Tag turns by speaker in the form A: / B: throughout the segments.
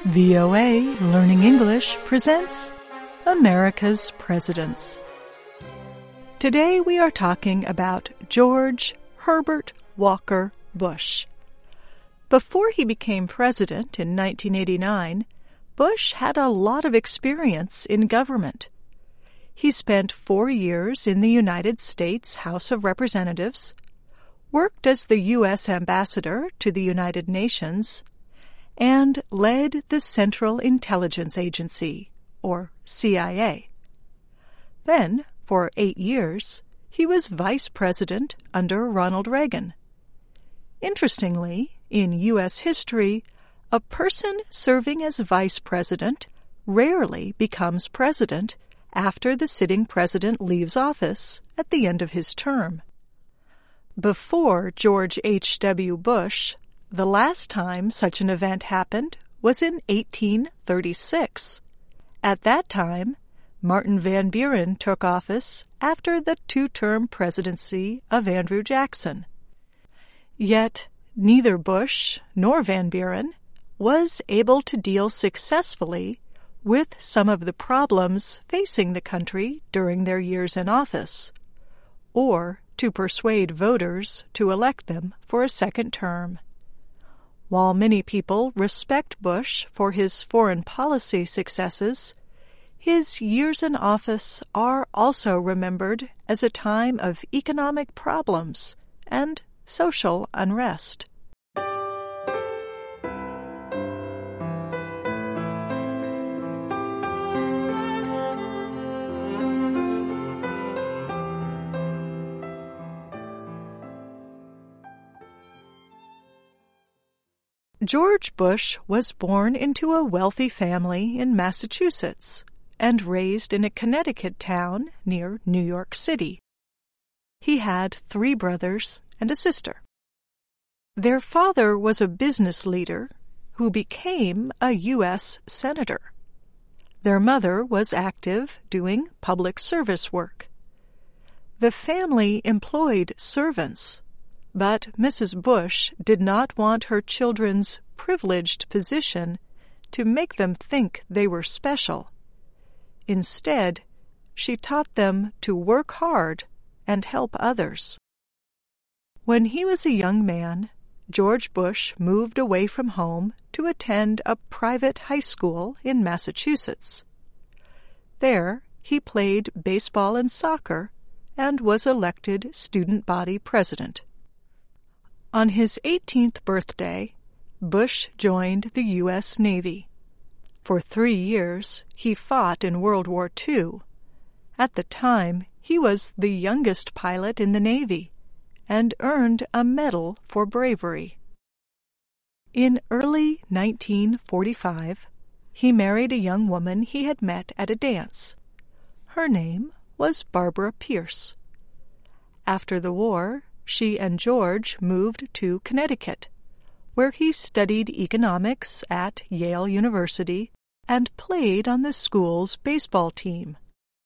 A: VOA Learning English presents America's Presidents. Today we are talking about George Herbert Walker Bush. Before he became president in 1989, Bush had a lot of experience in government. He spent 4 years in the United States House of Representatives, worked as the U.S. ambassador to the United Nations, and led the Central Intelligence Agency, or CIA. Then, for 8 years, he was vice president under Ronald Reagan. Interestingly, in U.S. history, a person serving as vice president rarely becomes president after the sitting president leaves office at the end of his term. Before George H.W. Bush, the last time such an event happened was in 1836. At that time, Martin Van Buren took office after the 2-term presidency of Andrew Jackson. Yet, neither Bush nor Van Buren was able to deal successfully with some of the problems facing the country during their years in office, or to persuade voters to elect them for a second term. While many people respect Bush for his foreign policy successes, his years in office are also remembered as a time of economic problems and social unrest. George Bush was born into a wealthy family in Massachusetts and raised in a Connecticut town near New York City. He had 3 brothers and a sister. Their father was a business leader who became a U.S. senator. Their mother was active doing public service work. The family employed servants, but Mrs. Bush did not want her children's privileged position to make them think they were special. Instead, she taught them to work hard and help others. When he was a young man, George Bush moved away from home to attend a private high school in Massachusetts. There, he played baseball and soccer and was elected student body president. On his 18th birthday, Bush joined the U.S. Navy. For 3 years, he fought in World War II. At the time, he was the youngest pilot in the Navy and earned a medal for bravery. In early 1945, he married a young woman he had met at a dance. Her name was Barbara Pierce. After the war, she and George moved to Connecticut, where he studied economics at Yale University and played on the school's baseball team.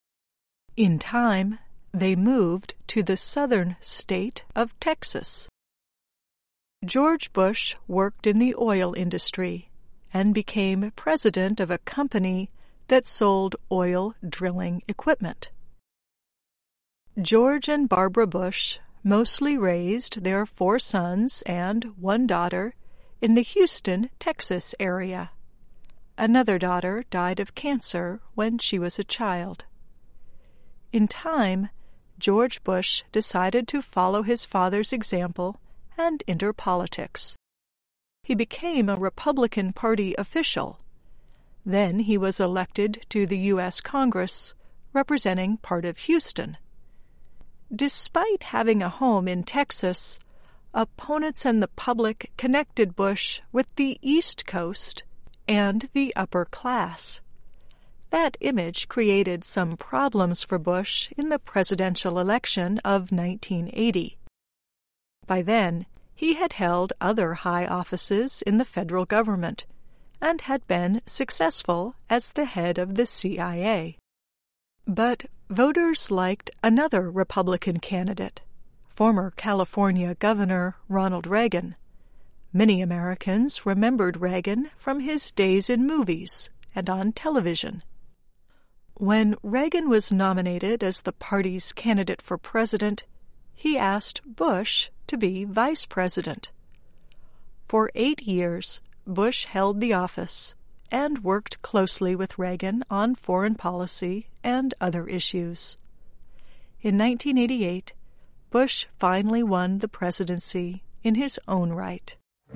A: In time, they moved to the southern state of Texas. George Bush worked in the oil industry and became president of a company that sold oil drilling equipment. George and Barbara Bush mostly raised their 4 sons and 1 daughter in the Houston, Texas area. Another daughter died of cancer when she was a child. In time, George Bush decided to follow his father's example and enter politics. He became a Republican Party official. Then he was elected to the U.S. Congress, representing part of Houston. Despite having a home in Texas, opponents and the public connected Bush with the East Coast and the upper class. That image created some problems for Bush in the presidential election of 1980. By then, he had held other high offices in the federal government and had been successful as the head of the CIA. But voters liked another Republican candidate, former California Governor Ronald Reagan. Many Americans remembered Reagan from his days in movies and on television. When Reagan was nominated as the party's candidate for president, he asked Bush to be vice president. For 8 years, Bush held the office and worked closely with Reagan on foreign policy and other issues. In 1988, Bush finally won the presidency in his own right.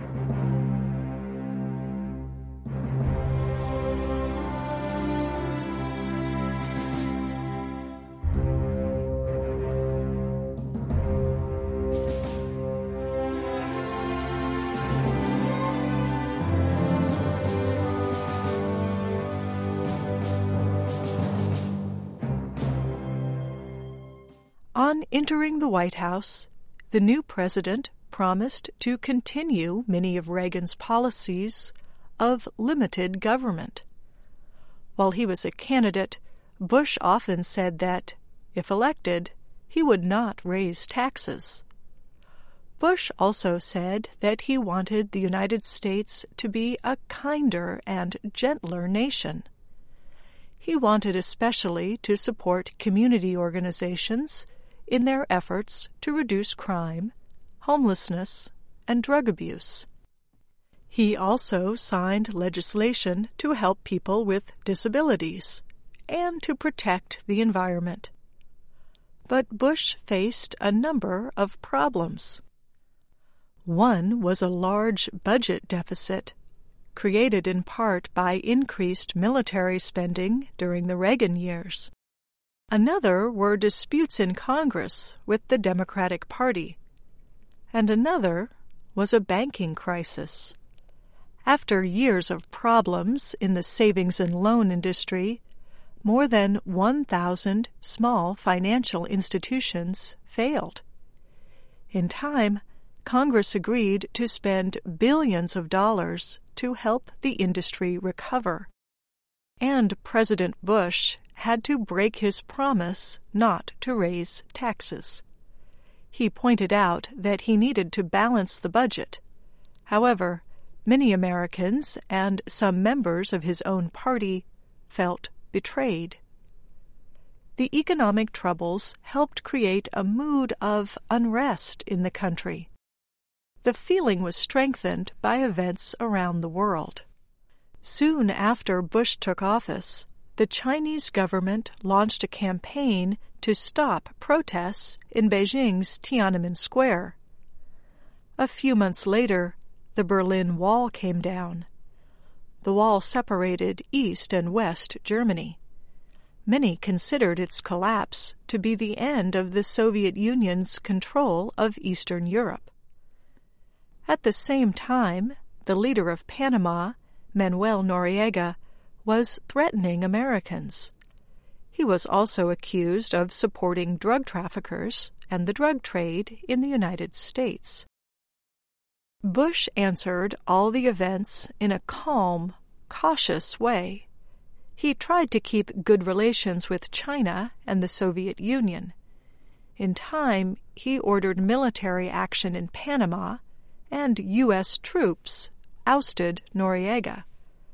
A: On entering the White House, the new president promised to continue many of Reagan's policies of limited government. While he was a candidate, Bush often said that, if elected, he would not raise taxes. Bush also said that he wanted the United States to be a kinder and gentler nation. He wanted especially to support community organizations in their efforts to reduce crime, homelessness, and drug abuse. He also signed legislation to help people with disabilities and to protect the environment. But Bush faced a number of problems. One was a large budget deficit, created in part by increased military spending during the Reagan years. Another were disputes in Congress with the Democratic Party. And another was a banking crisis. After years of problems in the savings and loan industry, more than 1,000 small financial institutions failed. In time, Congress agreed to spend billions of dollars to help the industry recover. And President Bush had to break his promise not to raise taxes. He pointed out that he needed to balance the budget. However, many Americans and some members of his own party felt betrayed. The economic troubles helped create a mood of unrest in the country. The feeling was strengthened by events around the world. Soon after Bush took office, the Chinese government launched a campaign to stop protests in Beijing's Tiananmen Square. A few months later, the Berlin Wall came down. The wall separated East and West Germany. Many considered its collapse to be the end of the Soviet Union's control of Eastern Europe. At the same time, the leader of Panama, Manuel Noriega, was threatening Americans. He was also accused of supporting drug traffickers and the drug trade in the United States. Bush answered all the events in a calm, cautious way. He tried to keep good relations with China and the Soviet Union. In time, he ordered military action in Panama, and U.S. troops ousted Noriega.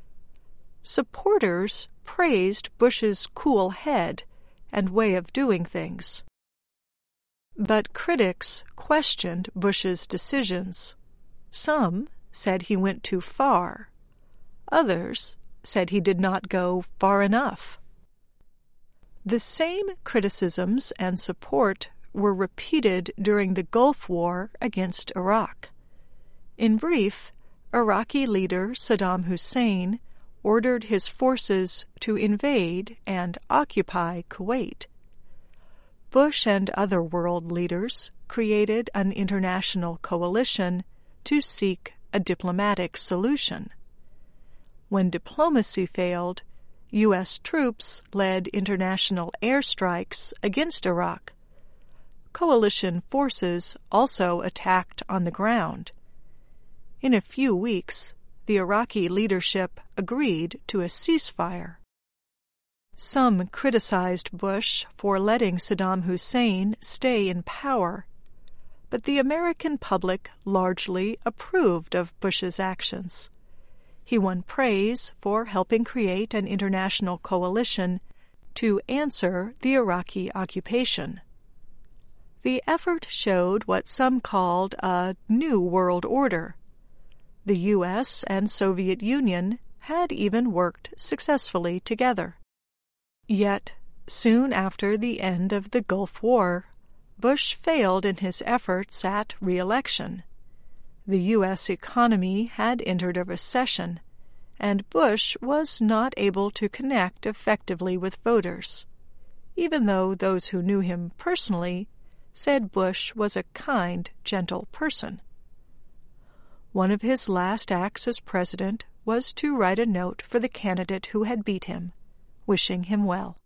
A: Supporters praised Bush's cool head and way of doing things. But critics questioned Bush's decisions. Some said he went too far. Others said he did not go far enough. The same criticisms and support were repeated during the Gulf War against Iraq. In brief, Iraqi leader Saddam Hussein ordered his forces to invade and occupy Kuwait. Bush and other world leaders created an international coalition to seek a diplomatic solution. When diplomacy failed, U.S. troops led international airstrikes against Iraq. Coalition forces also attacked on the ground. In a few weeks, the Iraqi leadership agreed to a ceasefire. Some criticized Bush for letting Saddam Hussein stay in power, but the American public largely approved of Bush's actions. He won praise for helping create an international coalition to answer the Iraqi occupation. The effort showed what some called a new world order. The U.S. and Soviet Union had even worked successfully together. Yet, soon after the end of the Gulf War, Bush failed in his efforts at re-election. The U.S. economy had entered a recession, and Bush was not able to connect effectively with voters, even though those who knew him personally said Bush was a kind, gentle person. One of his last acts as president was to write a note for the candidate who had beat him, wishing him well.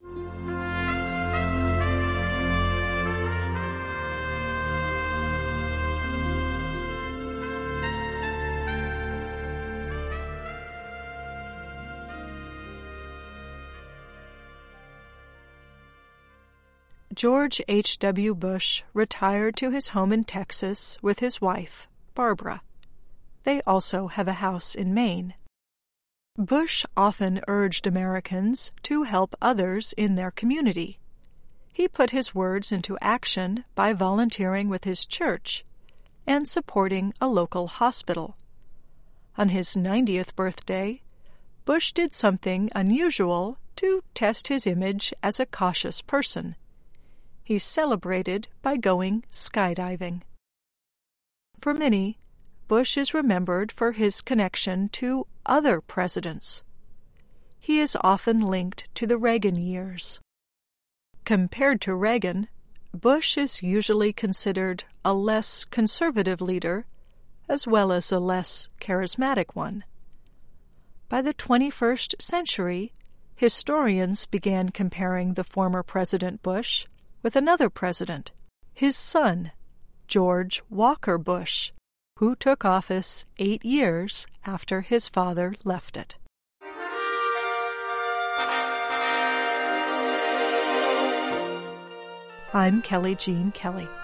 A: George H.W. Bush retired to his home in Texas with his wife, Barbara. They also have a house in Maine. Bush often urged Americans to help others in their community. He put his words into action by volunteering with his church and supporting a local hospital. On his 90th birthday, Bush did something unusual to test his image as a cautious person. He celebrated by going skydiving. For many, Bush is remembered for his connection to other presidents. He is often linked to the Reagan years. Compared to Reagan, Bush is usually considered a less conservative leader, as well as a less charismatic one. By the 21st century, historians began comparing the former President Bush with another president, his son, George Walker Bush, who took office 8 years after his father left it. I'm Kelly Jean Kelly.